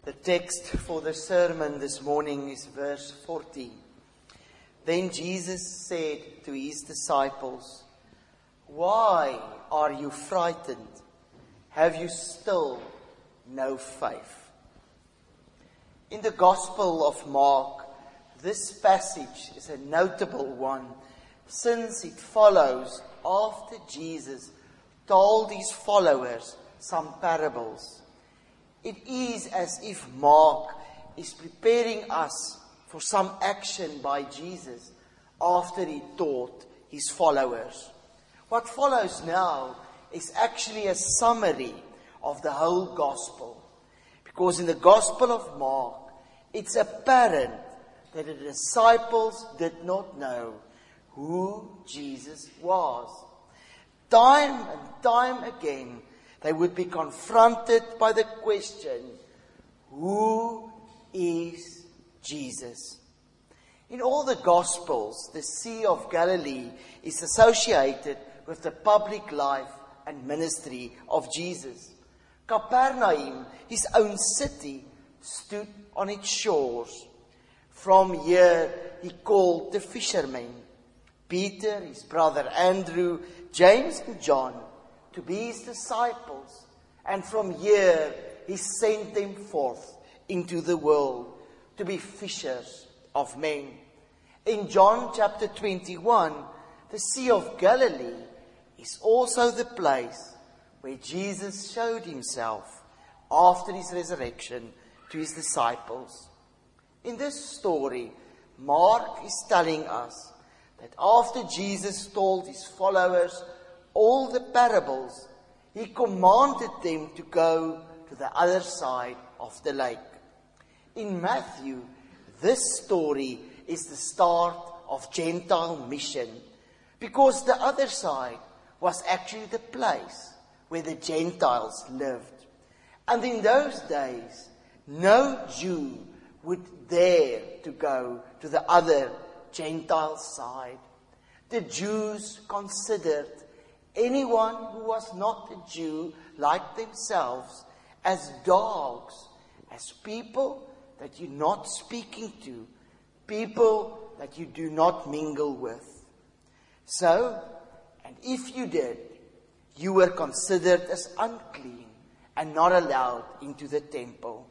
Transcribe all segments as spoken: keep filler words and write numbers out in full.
The text for the sermon this morning is verse forty. Then Jesus said to his disciples, "Why are you frightened? Have you still no faith?" In the Gospel of Mark, this passage is a notable one, since it follows after Jesus told his followers some parables. It is as if Mark is preparing us for some action by Jesus after he taught his followers. What follows now is actually a summary of the whole gospel. Because in the Gospel of Mark, it's apparent that the disciples did not know who Jesus was. Time and time again, they would be confronted by the question, who is Jesus? In all the Gospels, the Sea of Galilee is associated with the public life and ministry of Jesus. Capernaum, his own city, stood on its shores. From here, he called the fishermen, Peter, his brother Andrew, James and John, to be his disciples, and from here he sent them forth into the world to be fishers of men. In John chapter twenty-one, the Sea of Galilee is also the place where Jesus showed himself after his resurrection to his disciples. In this story, Mark is telling us that after Jesus told his followers all the parables, he commanded them to go to the other side of the lake. In Matthew, this story is the start of Gentile mission, because the other side was actually the place where the Gentiles lived. And in those days, no Jew would dare to go to the other Gentile side. The Jews considered anyone who was not a Jew like themselves as dogs, as people that you're not speaking to, people that you do not mingle with. So, and if you did, you were considered as unclean and not allowed into the temple.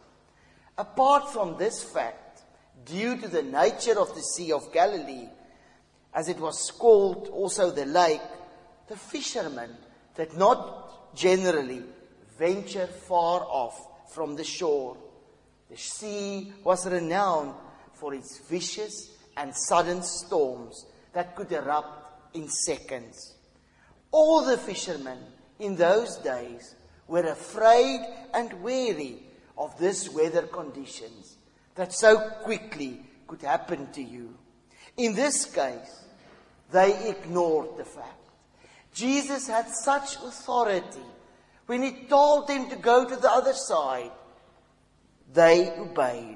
Apart from this fact, due to the nature of the Sea of Galilee, as it was called also the lake, the fishermen did not generally venture far off from the shore. The sea was renowned for its vicious and sudden storms that could erupt in seconds. All the fishermen in those days were afraid and wary of this weather conditions that so quickly could happen to you. In this case, they ignored the fact. Jesus had such authority. When he told them to go to the other side, they obeyed.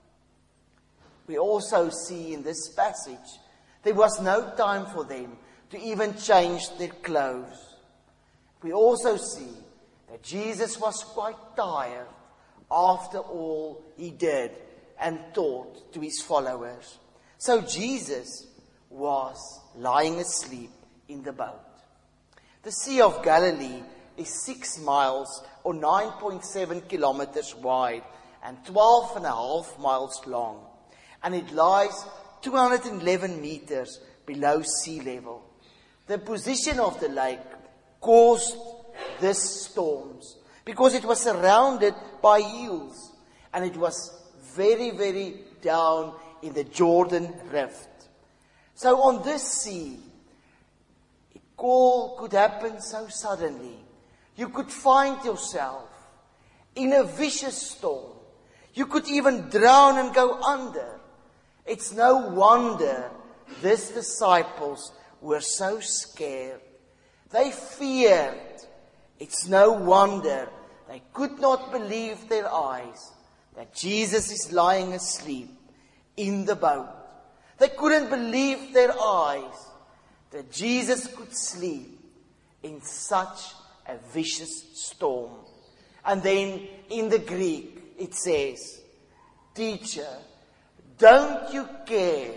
We also see in this passage, there was no time for them to even change their clothes. We also see that Jesus was quite tired after all he did and taught to his followers. So Jesus was lying asleep in the boat. The Sea of Galilee is six miles or nine point seven kilometers wide and twelve and a half miles long. And it lies two hundred eleven meters below sea level. The position of the lake caused these storms because it was surrounded by hills and it was very, very down in the Jordan Rift. So on this sea, it all could happen so suddenly. You could find yourself in a vicious storm. You could even drown and go under. It's no wonder these disciples were so scared. They feared. It's no wonder they could not believe their eyes that Jesus is lying asleep in the boat. They couldn't believe their eyes that Jesus could sleep in such a vicious storm. And then in the Greek, it says, "Teacher, don't you care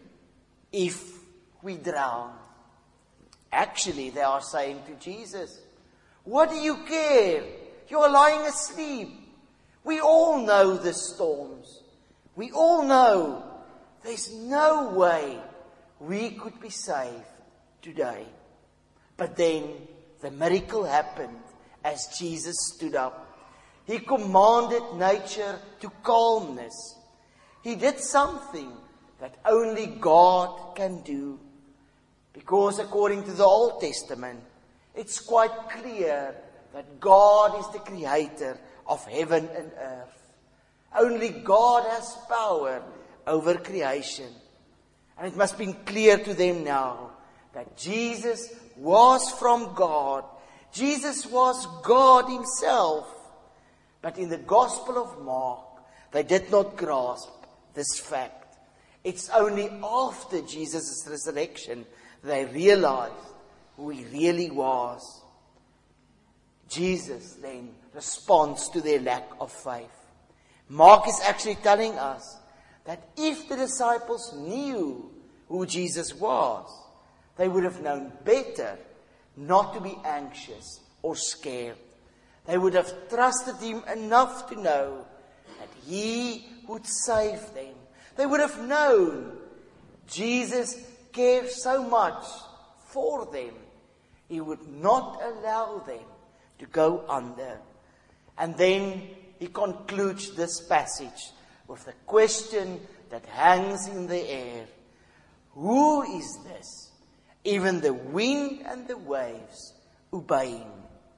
if we drown?" Actually, they are saying to Jesus, "What do you care? You are lying asleep. We all know the storms. We all know there's no way we could be saved today." But then the miracle happened as Jesus stood up. He commanded nature to calmness. He did something that only God can do. Because according to the Old Testament, it's quite clear that God is the creator of heaven and earth. Only God has power over creation. And it must be clear to them now that Jesus was from God. Jesus was God himself. But in the Gospel of Mark, they did not grasp this fact. It's only after Jesus' resurrection they realized who he really was. Jesus then responds to their lack of faith. Mark is actually telling us that if the disciples knew who Jesus was, they would have known better not to be anxious or scared. They would have trusted him enough to know that he would save them. They would have known Jesus cares so much for them. He would not allow them to go under. And then he concludes this passage with the question that hangs in the air. Who is this? Even the wind and the waves obey him.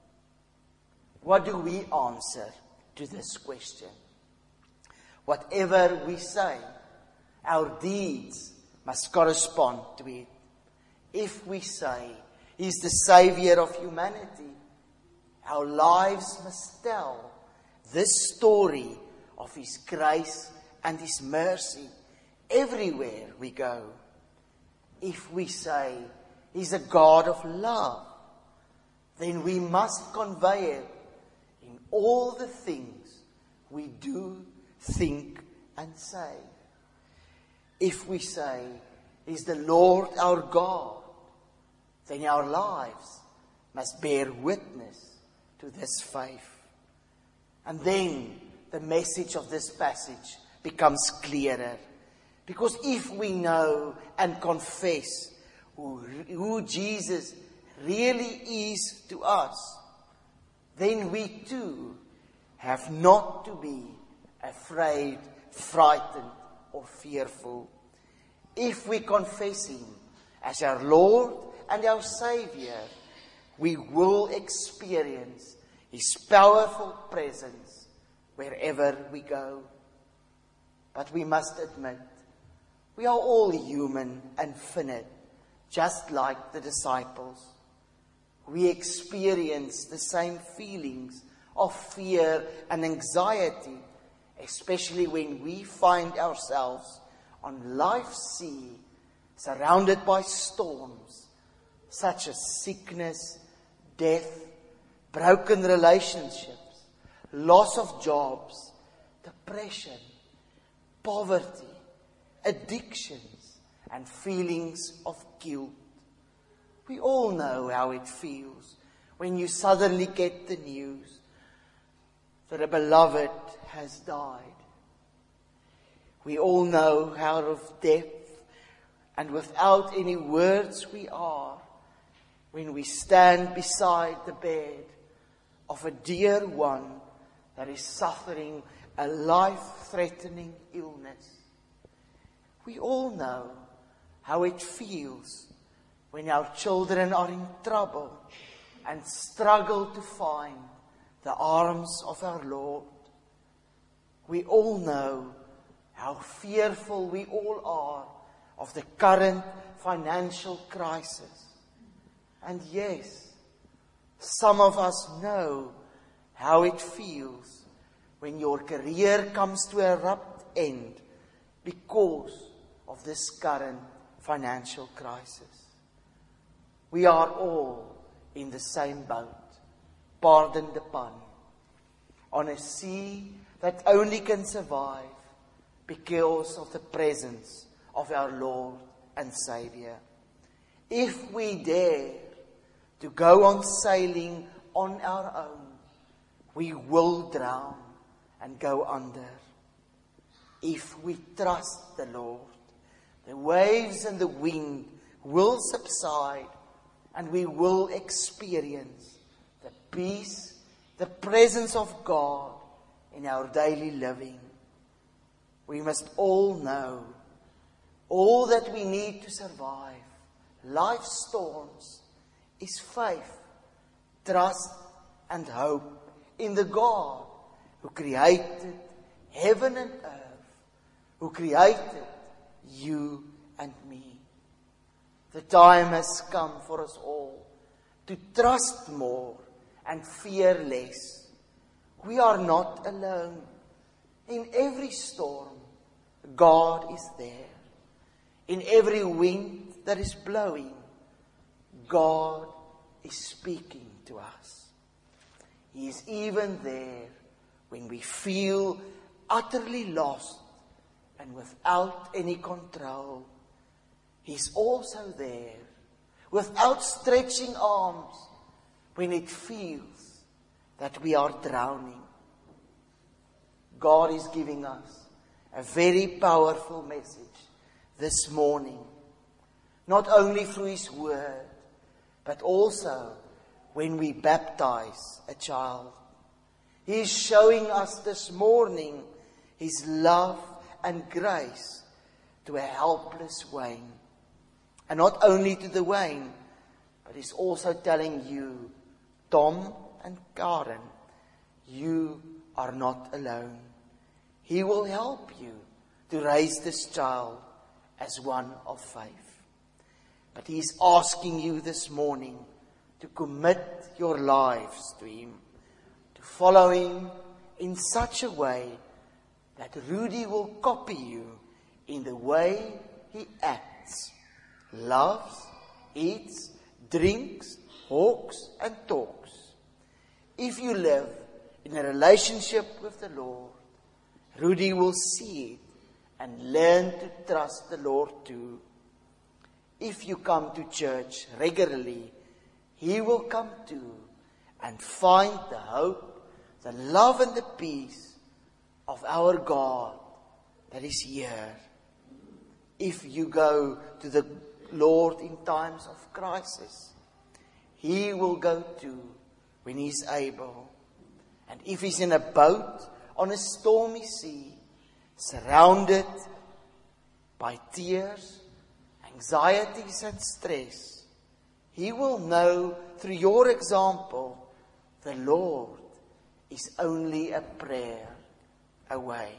What do we answer to this question? Whatever we say, our deeds must correspond to it. If we say he's the Savior of humanity, our lives must tell this story of his grace and his mercy everywhere we go. If we say he's a God of love, then we must convey it in all the things we do, think, and say. If we say he's the Lord our God, then our lives must bear witness to this faith. And then the message of this passage becomes clearer. Because if we know and confess who, who Jesus really is to us, then we too have not to be afraid, frightened, or fearful. If we confess him as our Lord and our Savior, we will experience his powerful presence wherever we go. But we must admit, we are all human and finite, just like the disciples. We experience the same feelings of fear and anxiety, especially when we find ourselves on life's sea, surrounded by storms, such as sickness, death, broken relationships, loss of jobs, depression, poverty, addictions, and feelings of guilt. We all know how it feels when you suddenly get the news that a beloved has died. We all know how of depth and without any words we are when we stand beside the bed of a dear one that is suffering a life-threatening illness. We all know how it feels when our children are in trouble and struggle to find the arms of our Lord. We all know how fearful we all are of the current financial crisis. And yes, some of us know how it feels when your career comes to a abrupt end because of this current financial crisis. We are all in the same boat, pardon the pun, on a sea that only can survive because of the presence of our Lord and Savior. If we dare to go on sailing on our own, we will drown and go under. If we trust the Lord, the waves and the wind will subside, and we will experience the peace, the presence of God in our daily living. We must all know all that we need to survive life's storms is faith, trust, and hope in the God who created heaven and earth, who created you and me. The time has come for us all to trust more and fear less. We are not alone. In every storm, God is there. In every wind that is blowing, God is speaking to us. He is even there when we feel utterly lost and without any control. He's also there with outstretching arms when it feels that we are drowning. God is giving us a very powerful message this morning, not only through His Word, but also when we baptize a child. He is showing us this morning His love and grace to a helpless Wayne. And not only to the Wayne, but He's also telling you, Tom and Karen, you are not alone. He will help you to raise this child as one of faith. But He's asking you this morning to commit your lives to Him, to follow Him in such a way that Rudy will copy you in the way he acts, loves, eats, drinks, walks, and talks. If you live in a relationship with the Lord, Rudy will see it and learn to trust the Lord too. If you come to church regularly, he will come too and find the hope, the love and the peace of our God that is here. If you go to the Lord in times of crisis, He will go too when He's able. And if He's in a boat on a stormy sea, surrounded by tears, anxieties and stress, He will know through your example, the Lord is only a prayer away.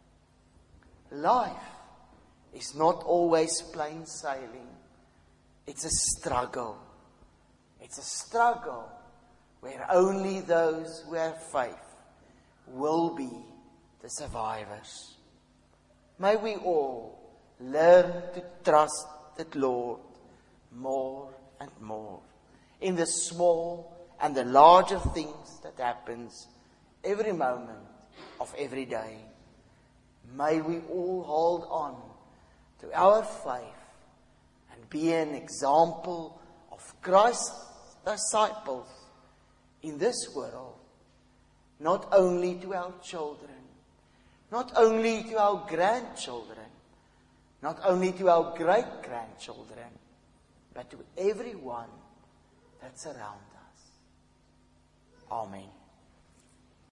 Life is not always plain sailing. It's a struggle. It's a struggle where only those who have faith will be the survivors. May we all learn to trust the Lord more and more in the small and the larger things that happens every moment of every day. May we all hold on to our faith and be an example of Christ's disciples in this world, not only to our children, not only to our grandchildren, not only to our great-grandchildren, but to everyone that's around us. Amen.